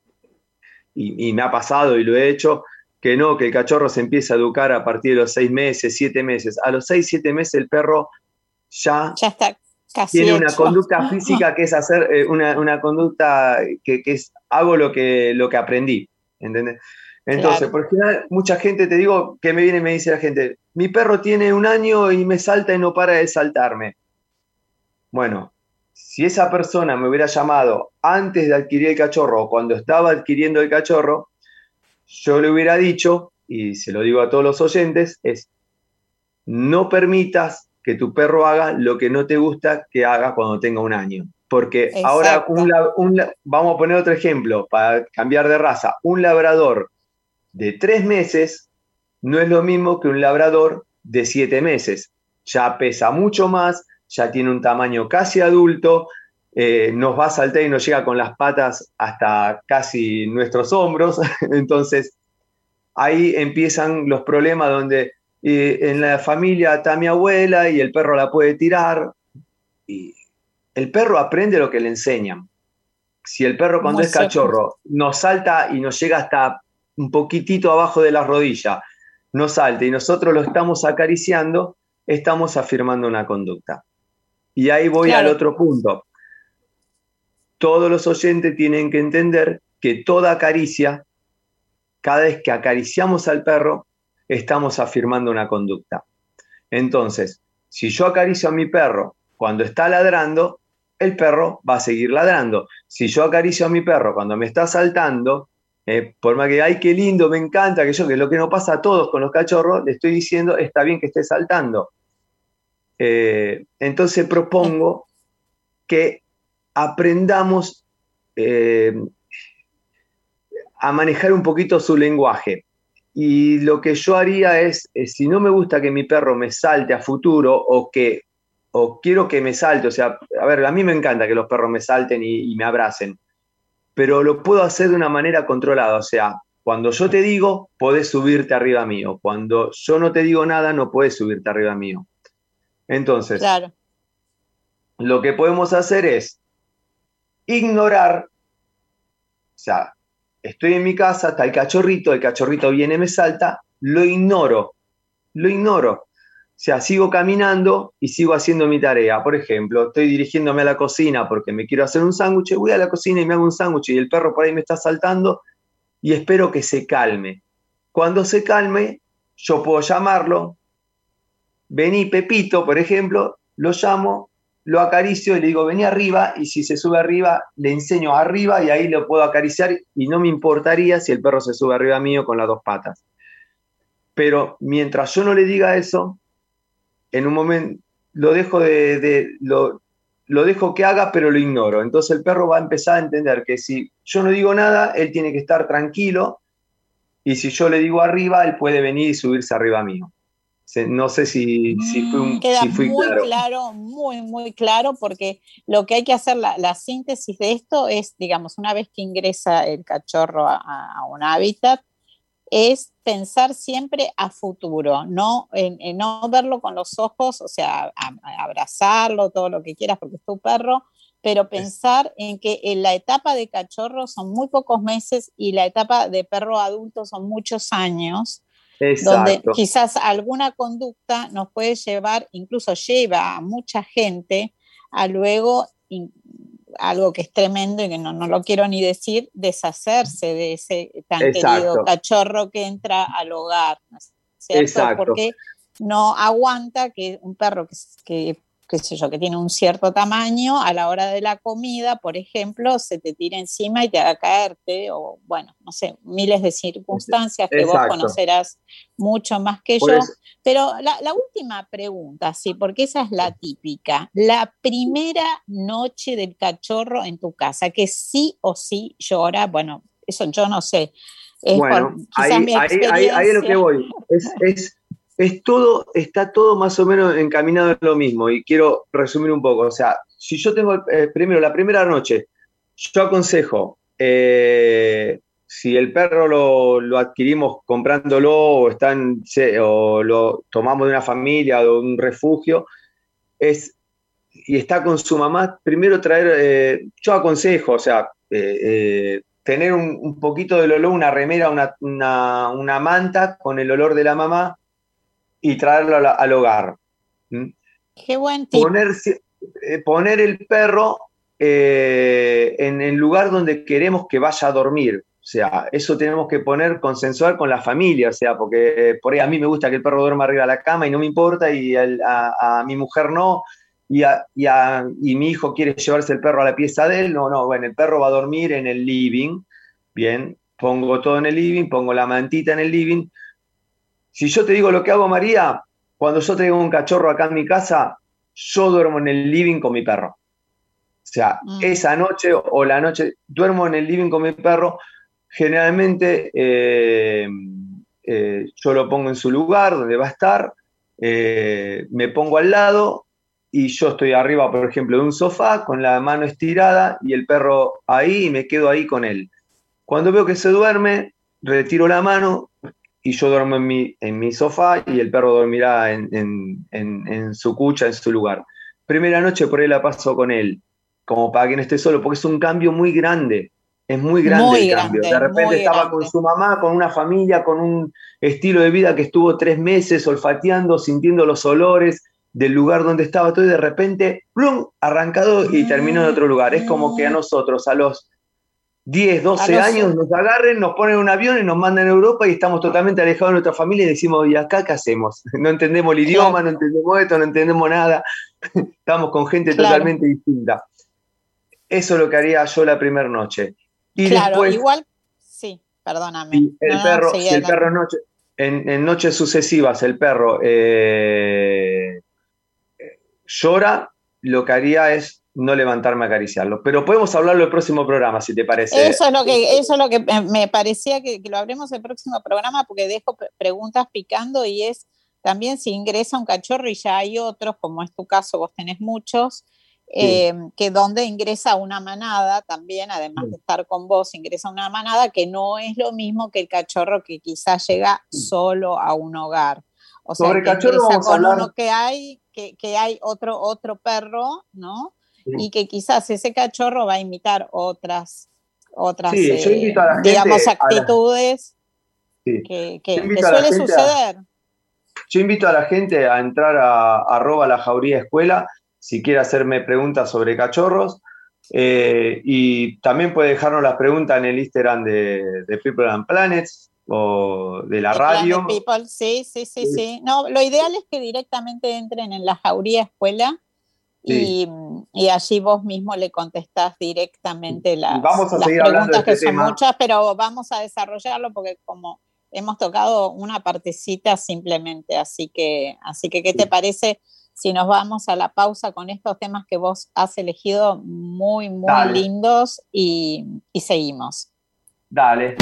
y, y me ha pasado y lo he hecho, que no, que el cachorro se empieza a educar a partir de los seis meses, siete meses. A los seis, siete meses el perro ya, Ya está casi tiene una hecho. conducta física que es hacer eh, una, una conducta que, que es hago lo que, lo que aprendí, ¿entendés? Entonces, Claro. por general, mucha gente, te digo, que me viene y me dice la gente, mi perro tiene un año y me salta y no para de saltarme. Bueno, si esa persona me hubiera llamado antes de adquirir el cachorro o cuando estaba adquiriendo el cachorro, yo le hubiera dicho, y se lo digo a todos los oyentes, es no permitas que tu perro haga lo que no te gusta que haga cuando tenga un año. Porque Exacto. ahora, un, un, vamos a poner otro ejemplo para cambiar de raza. Un labrador de tres meses no es lo mismo que un labrador de siete meses. Ya pesa mucho más, ya tiene un tamaño casi adulto, eh, nos va a saltar y nos llega con las patas hasta casi nuestros hombros. Entonces, ahí empiezan los problemas donde eh, en la familia está mi abuela y el perro la puede tirar. Y el perro aprende lo que le enseñan. Si el perro cuando es cachorro nos salta y nos llega hasta un poquitito abajo de la rodilla, nos salta y nosotros lo estamos acariciando, estamos afirmando una conducta. Y ahí voy claro. al otro punto. Todos los oyentes tienen que entender que toda caricia, cada vez que acariciamos al perro, estamos afirmando una conducta. Entonces, si yo acaricio a mi perro cuando está ladrando, el perro va a seguir ladrando. Si yo acaricio a mi perro cuando me está saltando, eh, por más que, ay, qué lindo, me encanta, que yo, que es lo que nos pasa a todos con los cachorros, le estoy diciendo, está bien que esté saltando. Eh, entonces propongo que aprendamos eh, a manejar un poquito su lenguaje. Y lo que yo haría es, eh, si no me gusta que mi perro me salte a futuro o que o quiero que me salte, o sea, a ver, a mí me encanta que los perros me salten y, y me abracen, pero lo puedo hacer de una manera controlada, o sea, cuando yo te digo, podés subirte arriba mío, cuando yo no te digo nada, no podés subirte arriba mío. Entonces, claro. Lo que podemos hacer es ignorar, o sea, estoy en mi casa, está el cachorrito, el cachorrito viene, me salta, lo ignoro, lo ignoro. O sea, sigo caminando y sigo haciendo mi tarea. Por ejemplo, estoy dirigiéndome a la cocina porque me quiero hacer un sándwich, voy a la cocina y me hago un sándwich y el perro por ahí me está saltando y espero que se calme. Cuando se calme, yo puedo llamarlo, vení Pepito, por ejemplo, lo llamo, lo acaricio y le digo, vení arriba, y si se sube arriba, le enseño arriba y ahí lo puedo acariciar y no me importaría si el perro se sube arriba mío con las dos patas. Pero mientras yo no le diga eso, en un momento lo dejo, de, de, lo, lo dejo que haga, pero lo ignoro. Entonces el perro va a empezar a entender que si yo no digo nada, él tiene que estar tranquilo, y si yo le digo arriba, él puede venir y subirse arriba mío. No sé si, si fui, un, Queda si fui muy claro. claro, muy, muy claro, porque lo que hay que hacer, la, la síntesis de esto es, digamos, una vez que ingresa el cachorro a, a un hábitat, es pensar siempre a futuro, no, en, en no verlo con los ojos, o sea, a, a abrazarlo, todo lo que quieras porque es tu perro, pero pensar en que en la etapa de cachorro son muy pocos meses y la etapa de perro adulto son muchos años. Exacto. Donde quizás alguna conducta nos puede llevar, incluso lleva a mucha gente a luego, in, algo que es tremendo y que no, no lo quiero ni decir, deshacerse de ese tan Exacto. querido cachorro que entra al hogar, ¿no es cierto? Exacto. Porque no aguanta que un perro que, que, qué sé yo, que tiene un cierto tamaño, a la hora de la comida, por ejemplo, se te tire encima y te haga caerte, o bueno, no sé, miles de circunstancias que Exacto. vos conocerás mucho más que yo. Eso. Pero la, la última pregunta, sí, porque esa es la típica, la primera noche del cachorro en tu casa, que sí o sí llora, bueno, eso yo no sé. Es bueno, por, ahí, mi ahí, ahí, ahí es lo que voy. Es... es... Es todo, está todo más o menos encaminado en lo mismo, y quiero resumir un poco. O sea, si yo tengo, eh, primero, la primera noche, yo aconsejo, eh, si el perro lo, lo adquirimos comprándolo o, están, o lo tomamos de una familia o de un refugio, es, y está con su mamá, primero traer, eh, yo aconsejo, o sea, eh, eh, tener un, un poquito del olor, una remera, una, una, una manta con el olor de la mamá, y traerlo al, al hogar. ¿Mm? Qué buen tip. Poner, eh, poner el perro eh, en el lugar donde queremos que vaya a dormir. O sea, eso tenemos que poner, consensuar con la familia. O sea, porque eh, por ahí a mí me gusta que el perro duerma arriba de la cama y no me importa, y a, a, a mi mujer no, y, a, y, a, y mi hijo quiere llevarse el perro a la pieza de él. No, no, bueno, el perro va a dormir en el living. Bien, pongo todo en el living, pongo la mantita en el living. Si yo te digo lo que hago, María, cuando yo tengo un cachorro acá en mi casa, yo duermo en el living con mi perro. O sea, mm. esa noche o la noche, duermo en el living con mi perro. Generalmente eh, eh, yo lo pongo en su lugar, donde va a estar, eh, me pongo al lado y yo estoy arriba, por ejemplo, de un sofá con la mano estirada y el perro ahí, y me quedo ahí con él. Cuando veo que se duerme, retiro la mano, y yo duermo en mi, en mi sofá y el perro dormirá en, en, en, en su cucha, en su lugar. Primera noche por ahí la paso con él, como para que no esté solo, porque es un cambio muy grande. Es muy grande muy el grande, cambio. De repente estaba grande. con su mamá, con una familia, con un estilo de vida que estuvo tres meses olfateando, sintiendo los olores del lugar donde estaba todo, y de repente, ¡plum!, arrancado y terminó en otro lugar. Es como que a nosotros, a los diez, doce años, nos agarren, nos ponen en un avión y nos mandan a Europa y estamos totalmente alejados de nuestra familia y decimos, ¿y acá qué hacemos? No entendemos el idioma, claro. No entendemos esto, no entendemos nada. Estamos con gente claro. totalmente distinta. Eso es lo que haría yo la primera noche. Y claro, después, igual, sí, perdóname. Si el no, perro, no, si el perro noche, en, en noches sucesivas el perro eh, llora, lo que haría es no levantarme a acariciarlo. Pero podemos hablarlo el próximo programa, si te parece. Eso es lo que, eso es lo que me parecía que, que lo hablemos el próximo programa, porque dejo preguntas picando, y es también si ingresa un cachorro y ya hay otros, como es tu caso, vos tenés muchos, Eh, sí. que donde ingresa una manada también, además de estar con vos, ingresa una manada, que no es lo mismo que el cachorro que quizás llega solo a un hogar. O sea, Sobre que cachorro ingresa vamos con a hablar... uno que hay, que, que hay otro, otro perro, ¿no? Sí. Y que quizás ese cachorro va a imitar otras, otras sí, eh, yo invito a la gente digamos, actitudes la... sí. que, que, que suele suceder. A... Yo invito a la gente a entrar a arroba la jauría escuela si quiere hacerme preguntas sobre cachorros, eh, y también puede dejarnos las preguntas en el Instagram de, de People and Planets o de la de radio. Planet People, sí, sí, sí, sí, sí. No, lo ideal es que directamente entren en la Jauría Escuela y, sí. y allí vos mismo le contestás directamente las, vamos a las seguir preguntas, este que son tema. muchas, pero vamos a desarrollarlo porque como hemos tocado una partecita simplemente, así que, así que ¿qué sí. te parece si nos vamos a la pausa con estos temas que vos has elegido muy, muy Dale. lindos y, y seguimos? Dale.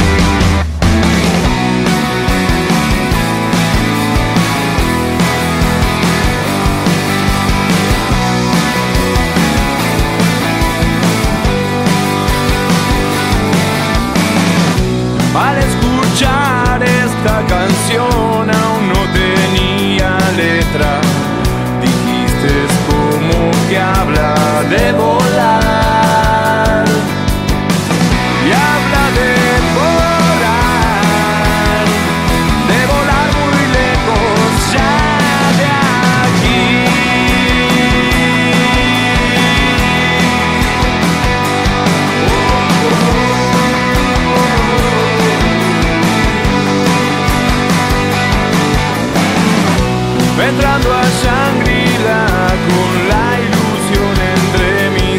Al escuchar esta canción aún no tenía letra. Es como que habla de volar y habla de volar, de volar muy lejos ya de aquí. Entrando a Shangri-La con la ilusión entre mí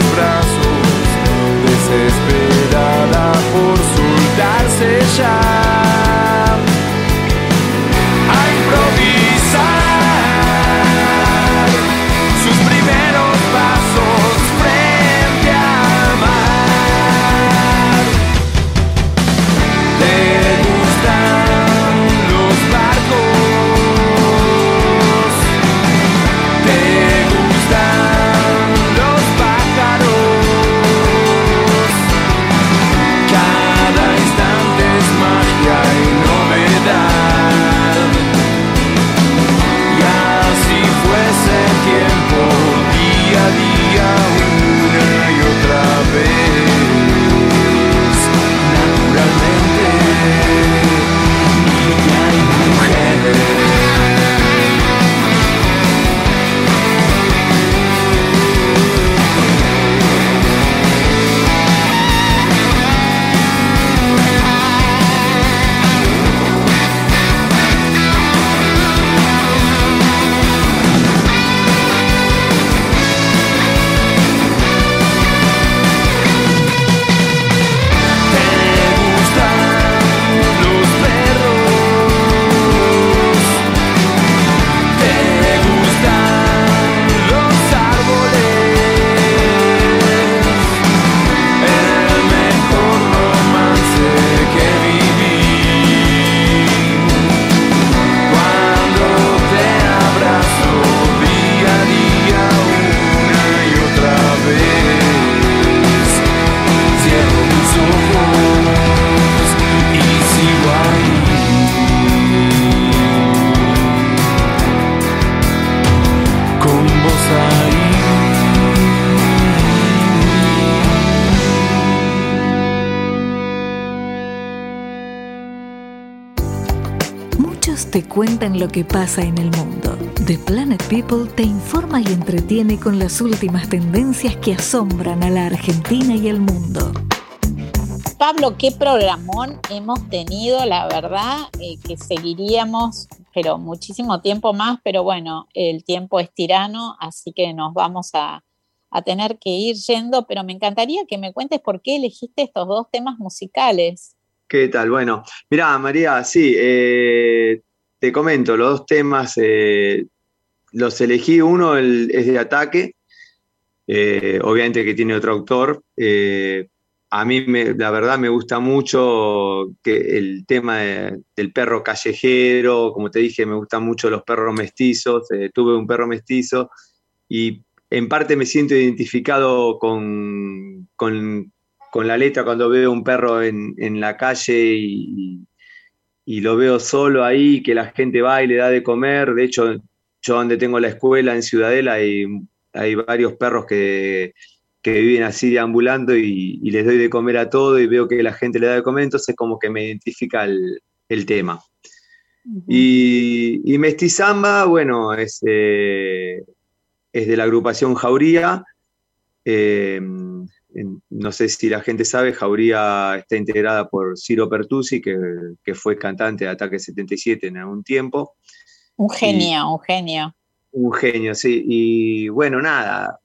te cuentan lo que pasa en el mundo. The Planet People te informa y entretiene con las últimas tendencias que asombran a la Argentina y al mundo. Pablo, qué programón hemos tenido, la verdad, eh, que seguiríamos, pero muchísimo tiempo más, pero bueno, el tiempo es tirano, así que nos vamos a, a tener que ir yendo, pero me encantaría que me cuentes por qué elegiste estos dos temas musicales. ¿Qué tal? Bueno, mirá, María, sí, eh, te comento, los dos temas eh, los elegí, uno el, es de Ataque, eh, obviamente que tiene otro autor. eh, A mí, me, la verdad, me gusta mucho que el tema de, del perro callejero. Como te dije, me gustan mucho los perros mestizos. Eh, tuve un perro mestizo y en parte me siento identificado con, con, con la letra cuando veo un perro en, en la calle y, y lo veo solo ahí, que la gente va y le da de comer. De hecho, yo donde tengo la escuela, en Ciudadela, hay, hay varios perros que... que viven así deambulando y, y les doy de comer a todo y veo que la gente le da de comer, entonces como que me identifica el, el tema. Uh-huh. Y, y Mestizamba, bueno, es, eh, es de la agrupación Jauría. Eh, en, no sé si la gente sabe, Jauría está integrada por Ciro Pertusi, que, que fue cantante de Ataque setenta y siete en algún tiempo. Un genio, y, un genio. Un genio, sí. Y bueno, nada...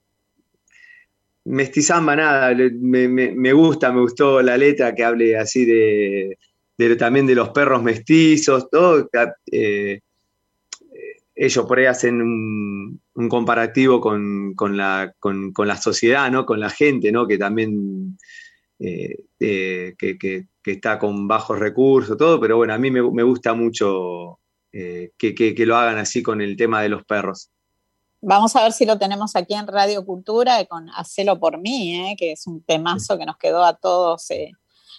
Mestizamba, nada, me, me, me gusta, me gustó la letra que hable así de, de también de los perros mestizos, todo. Eh, ellos por ahí hacen un, un comparativo con, con, la, con, con la sociedad, ¿no? Con la gente, ¿no? Que también eh, eh, que, que, que está con bajos recursos, todo, pero bueno, a mí me, me gusta mucho eh, que, que, que lo hagan así con el tema de los perros. Vamos a ver si lo tenemos aquí en Radio Cultura con Hacelo por mí, ¿eh? Que es un temazo que nos quedó a todos eh,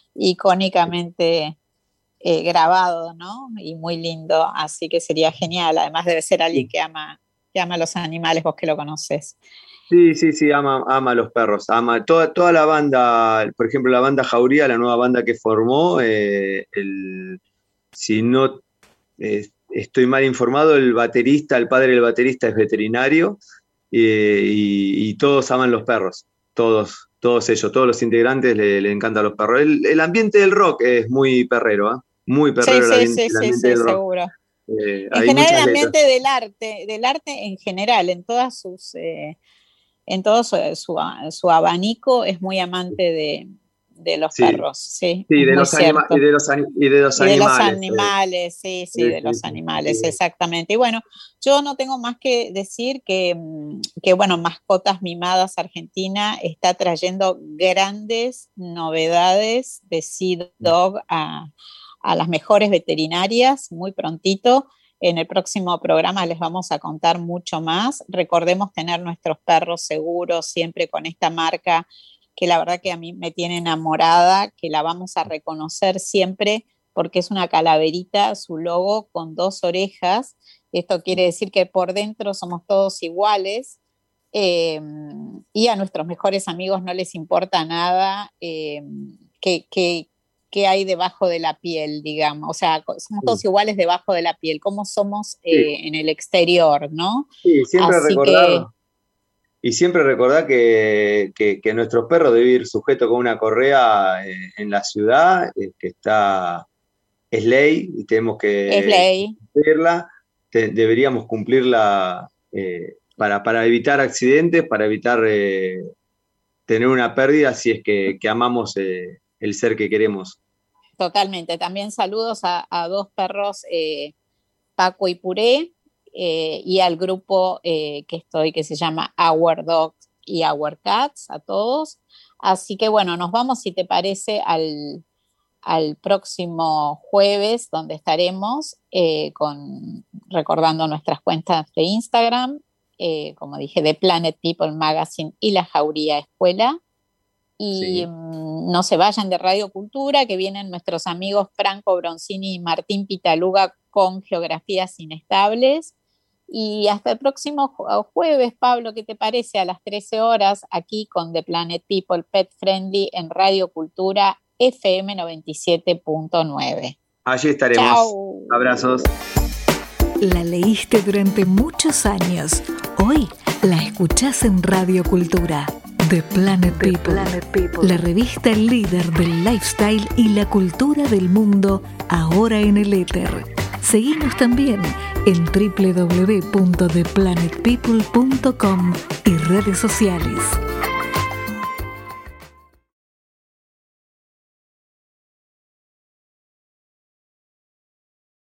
icónicamente eh, grabado, ¿no? Y muy lindo, así que sería genial. Además debe ser alguien que ama, que ama a los animales, vos que lo conoces. Sí, sí, sí, ama, ama a los perros, ama toda, toda la banda, por ejemplo, la banda Jauría, la nueva banda que formó, eh, el, si no... Eh, estoy mal informado, el baterista, el padre del baterista es veterinario eh, y, y todos aman los perros, todos, todos ellos, todos los integrantes le, le encantan los perros. El, el ambiente del rock es muy perrero, ¿eh? Muy perrero. Sí, el, sí, el sí, ambiente sí, del sí, rock. seguro. Eh, en general el ambiente letras. del arte, del arte en general, en todas sus, eh, en todo su, su, su abanico es muy amante de de los sí. perros, sí. Sí, de los, anima- y de los, y de los y de animales. los animales, sí, sí, sí, de los sí, animales, sí. exactamente. Y bueno, yo no tengo más que decir que, que, bueno, Mascotas Mimadas Argentina está trayendo grandes novedades de Sea Dog a, a las mejores veterinarias muy prontito. En el próximo programa les vamos a contar mucho más. Recordemos tener nuestros perros seguros siempre con esta marca que la verdad que a mí me tiene enamorada, que la vamos a reconocer siempre porque es una calaverita, su logo con dos orejas. Esto quiere decir que por dentro somos todos iguales eh, y a nuestros mejores amigos no les importa nada eh, que, que, que hay debajo de la piel, digamos. O sea, somos todos iguales debajo de la piel, como somos eh, sí. en el exterior, ¿no? Sí, siempre Así recordar... que, Y siempre recordar que, que, que nuestro perro debe ir sujeto con una correa en, en la ciudad, eh, que está, es ley y tenemos que es ley. cumplirla, Te, deberíamos cumplirla eh, para, para evitar accidentes, para evitar eh, tener una pérdida si es que, que amamos eh, el ser que queremos. Totalmente. También saludos a, a dos perros, eh, Paco y Puré, Eh, y al grupo eh, que estoy, que se llama Our Dogs y Our Cats, a todos. Así que bueno, nos vamos, si te parece, al, al próximo jueves, donde estaremos eh, con, recordando nuestras cuentas de Instagram, eh, como dije, de Planet People Magazine y La Jauría Escuela. Y sí. um, no se vayan de Radio Cultura, que vienen nuestros amigos Franco Bronzini y Martín Pitaluga con Geografías Inestables. Y hasta el próximo jueves, Pablo, ¿qué te parece? A las trece horas, aquí con The Planet People Pet Friendly en Radio Cultura F M noventa y siete punto nueve. Allí estaremos. Chau. Abrazos. La leíste durante muchos años. Hoy la escuchás en Radio Cultura. The Planet People, The Planet People, la revista líder del lifestyle y la cultura del mundo, ahora en el éter. Seguinos también en doble u doble u doble u punto the planet people punto com y redes sociales.